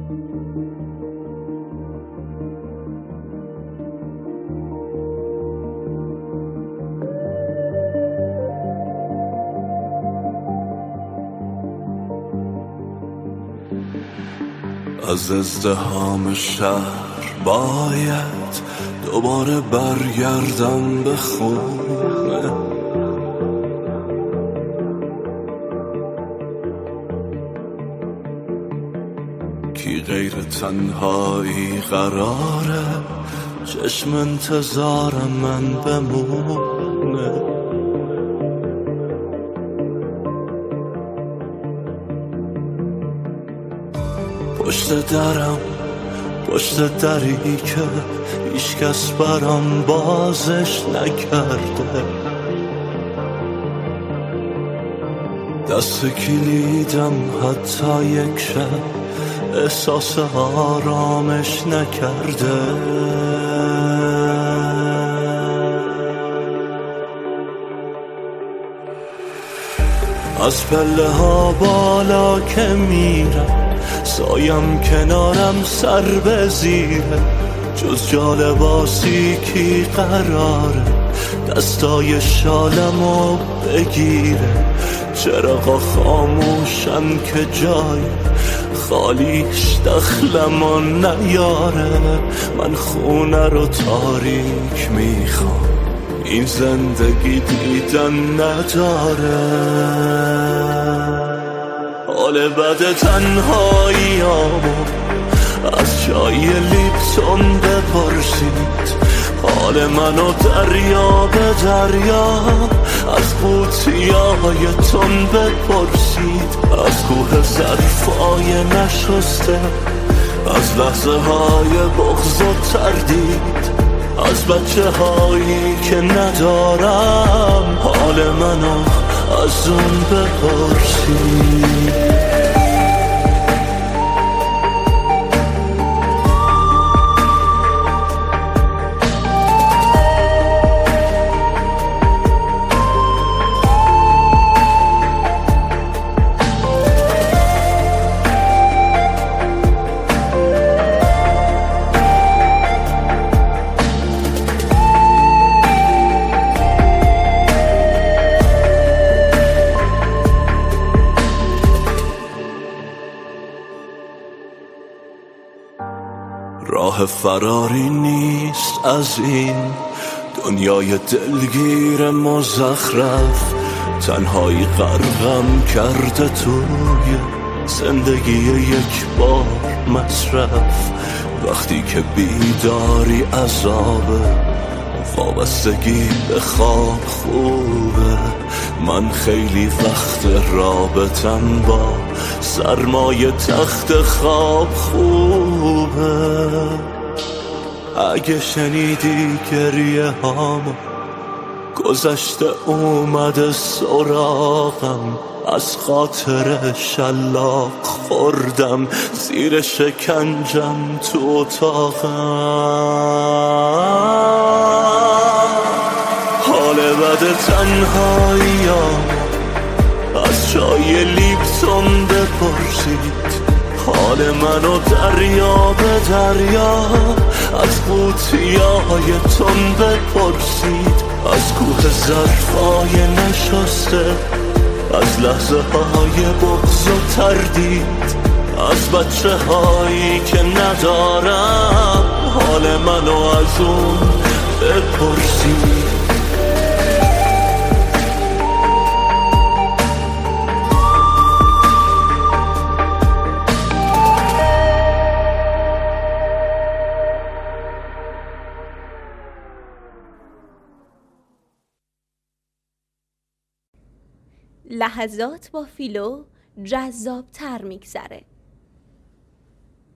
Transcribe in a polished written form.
از ازدحام شهر باید دوباره برگردم به خونه، کی غیر تنهایی قراره چشم انتظارم من بمونه. پشت دری که هیچ کس برام بازش نکرده، دست کلیدم حتی یک شب احساس آرامش نکرده. از پله ها بالا که میرم سایم کنارم سر به زیره، جز جالباسی کی قراره دستای شالمو بگیره. چراغا خاموشن که جای خالیش دخلمو نیاره، من خونه رو تاریک میخوام این زندگی دیدن نداره. حال بد تنهاییامو از چای لیپتون بپرسید، حال منو دریا به دریا از قوطیایتون بپرسید. از کوه ظرفای نشسته، از لحظه های بغض و تردید، از بچه هایی که ندارم حال منو از اون بپرسید. راه فراری نیست از این دنیای دلگیر مزخرف، تنهایی غرقم کرده توی زندگی یک بار مصرف. وقتی که بیداری عذابه، وابستگی به خواب خوبه، من خیلی وقت رابطم با سرمایه تخت خواب خوبه. اگه شنیدی گریه هامو گذشته اومده سراغم، از خاطر شلاق خوردم زیر شکنجم تو اتاقم. حال بد تنهاییام از چای لیپتون بپرسید، حال منو دریا به دریا از قوطیایتون بپرسید. از کوه ظرفای نشسته، از لحظه های بغض و تردید، از بچه هایی که ندارم حال منو از اون بپرسید. لحظات با فیلو جذاب تر میگذره.